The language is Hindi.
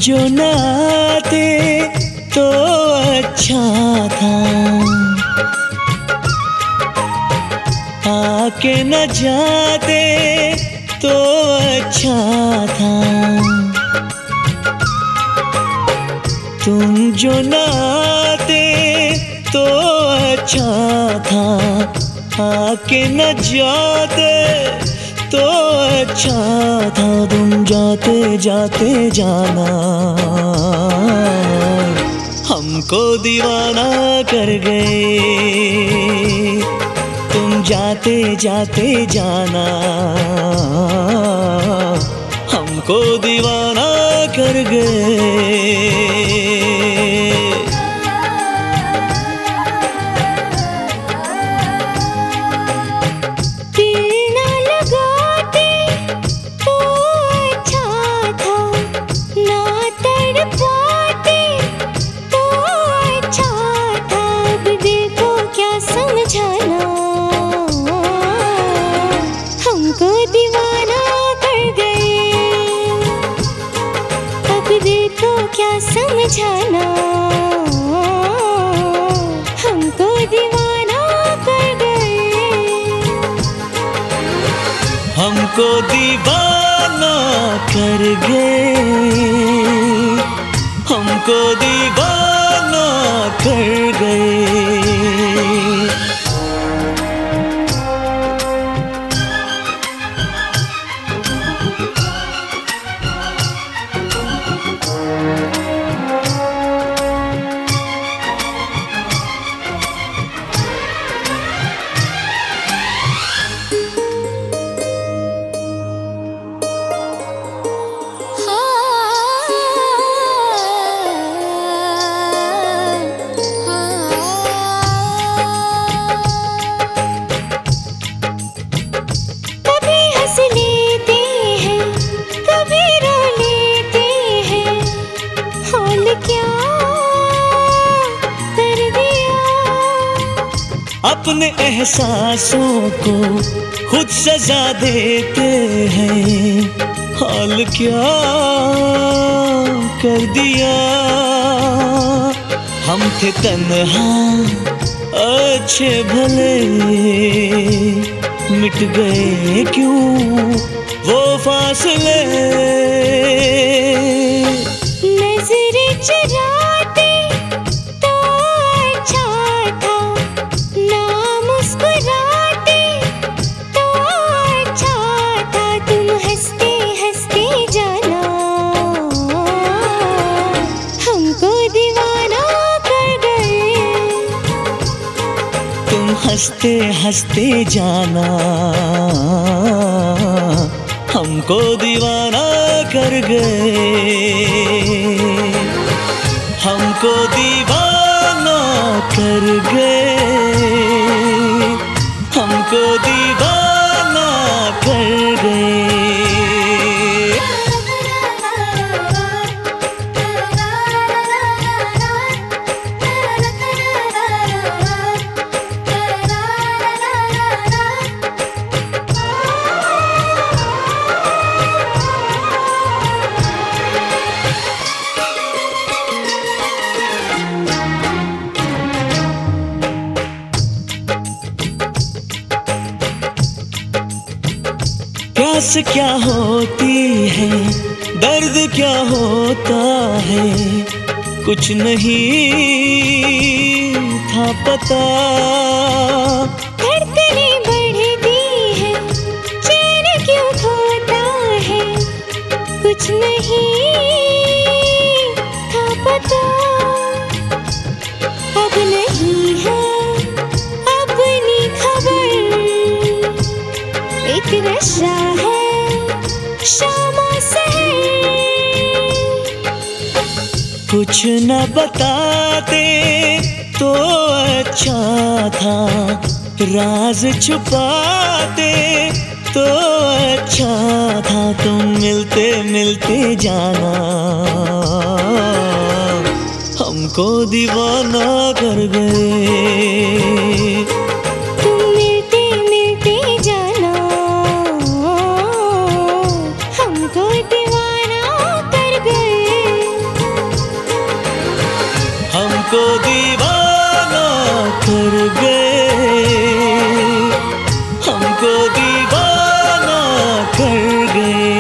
जो न आते तो अच्छा था, आके न जाते तो अच्छा था। तुम जो न आते तो अच्छा था, आके न जाते तो अच्छा था। तुम जाते जाते जाना हमको दीवाना कर गए। तुम जाते जाते जाना हमको दीवाना कर गए। क्या समझाना, हमको दीवाना कर गए। हमको दीवाना कर गए, हमको दीवाना कर गए। अपने एहसासों को खुद सजा देते हैं, हाल क्या कर दिया। हम थे तन्हा अच्छे भले, मिट गए क्यों वो फासले। नजरें चुराते तो अच्छा था, ना मुस्कुराते तो अच्छा था। तुम हंसते हंसते जाना हमको दीवाना कर गए। तुम हंसते हंसते जाना हमको दीवाना कर गए। हमको दीवाना कर गए, हमको दीवाना कर गए। प्यास क्या होती है, दर्द क्या होता है, कुछ नहीं था पता। धड़कनें बढ़ती है, चैन क्यों खोता है, कुछ नहीं था पता। अब नहीं है अपनी खबर, एक नशा है शामा सहर। कुछ न बताते तो अच्छा था, राज छुपाते तो अच्छा था। तुम मिलते मिलते जाना हमको दीवाना कर गए। हमको दीवाना कर गए। गए।